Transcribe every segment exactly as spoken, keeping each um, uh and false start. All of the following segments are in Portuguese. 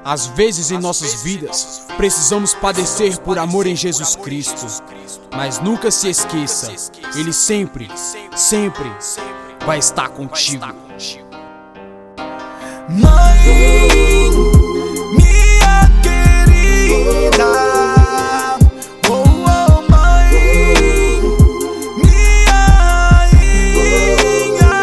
Às vezes em nossas vidas, precisamos padecer por amor em Jesus Cristo. Mas nunca se esqueça, Ele sempre, sempre vai estar contigo. Mãe, minha querida, oh, oh, mãe, minha rainha,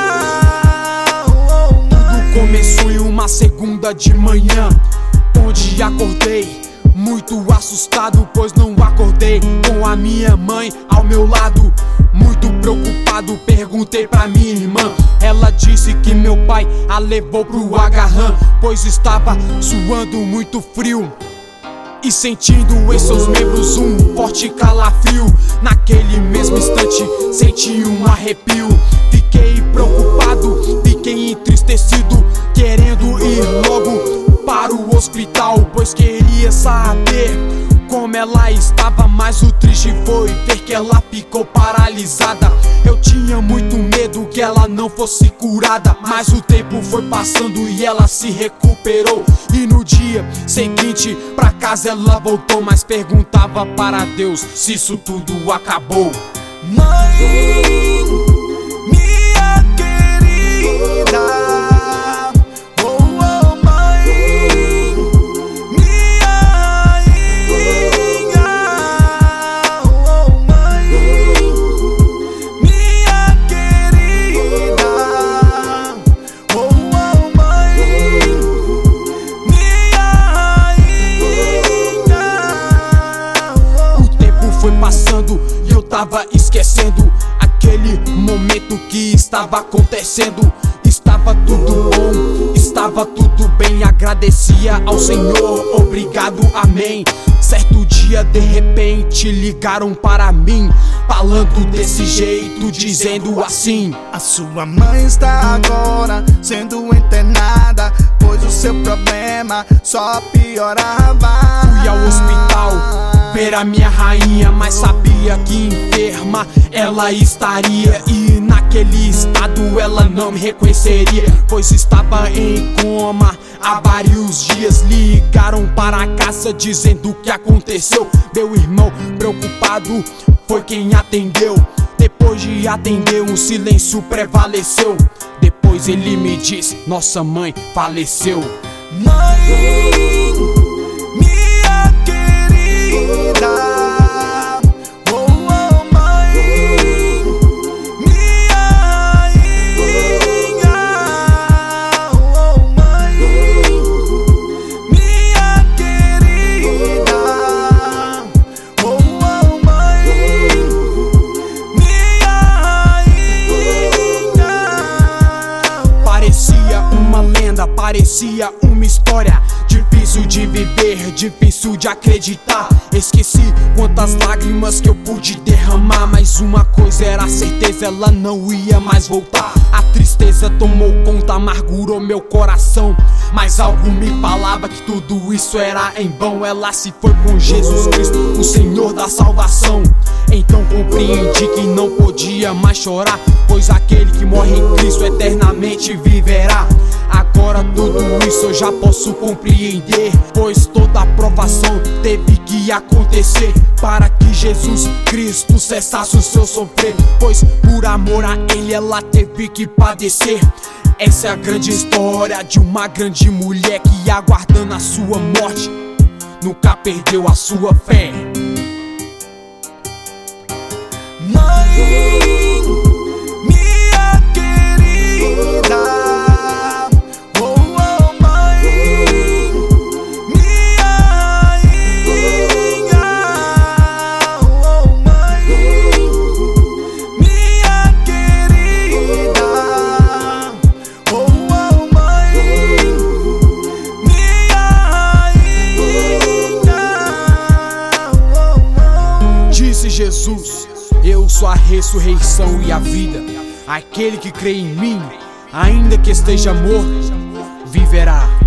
oh, oh, mãe. Tudo começou em uma segunda de manhã, onde acordei muito assustado, pois não acordei com a minha mãe ao meu lado. Muito preocupado, perguntei pra minha irmã. Ela disse que meu pai a levou pro agarrão, pois estava suando muito frio e sentindo em seus membros um forte calafrio. Naquele mesmo instante senti um arrepio. Fiquei preocupado, fiquei entristecido, querendo ir logo para o hospital, pois queria saber como ela estava. Mas o triste foi ver que ela ficou paralisada. Eu tinha muito medo que ela não fosse curada, mas o tempo foi passando e ela se recuperou. E no dia seguinte pra casa ela voltou, mas perguntava para Deus se isso tudo acabou. Mãe, minha querida, oh, oh, mãe, minha rainha, oh, mãe, minha querida, oh, oh, mãe, minha rainha, oh. O tempo foi passando e eu tava esquecendo aquele momento que estava acontecendo. Estava tudo bom, estava tudo bem, agradecia ao Senhor, obrigado, amém. Certo dia de repente ligaram para mim, falando desse jeito, dizendo assim: a sua mãe está agora sendo internada, pois o seu problema só piorava. Fui ao hospital ver a minha rainha, mas sabia que enferma ela estaria. E naquele estado ela não me reconheceria, pois estava em coma há vários dias. Ligaram para casa dizendo o que aconteceu. Meu irmão preocupado foi quem atendeu. Depois de atender um silêncio prevaleceu. Depois ele me disse: nossa mãe faleceu. Mãe, minha querida, oh, oh, mãe, minha rainha, oh, mãe, minha querida, oh, oh, mãe, minha rainha, oh. Parecia uma lenda, parecia uma história, difícil de viver, difícil de acreditar. Esqueci quantas lágrimas que eu pude derramar, mas uma coisa era certeza, ela não ia mais voltar. A tristeza tomou conta, amargurou meu coração, mas algo me falava que tudo isso era em vão. Ela se foi com Jesus Cristo, o Senhor da salvação. Então compreendi que não podia mais chorar, pois aquele que morre em Cristo eternamente viverá. Agora tudo isso eu já posso compreender, pois toda aprovação teve que acontecer para que Jesus Cristo cessasse o seu sofrer, pois por amor a Ele ela teve que padecer. Essa é a grande história de uma grande mulher que, aguardando a sua morte, nunca perdeu a sua fé. Mãe, minha querida, oh, oh, mãe, minha rainha, oh, mãe, minha querida, oh, oh, mãe, minha rainha, oh, oh. Disse Jesus: eu sou a ressurreição e a vida. Aquele que crê em mim, ainda que esteja morto, viverá.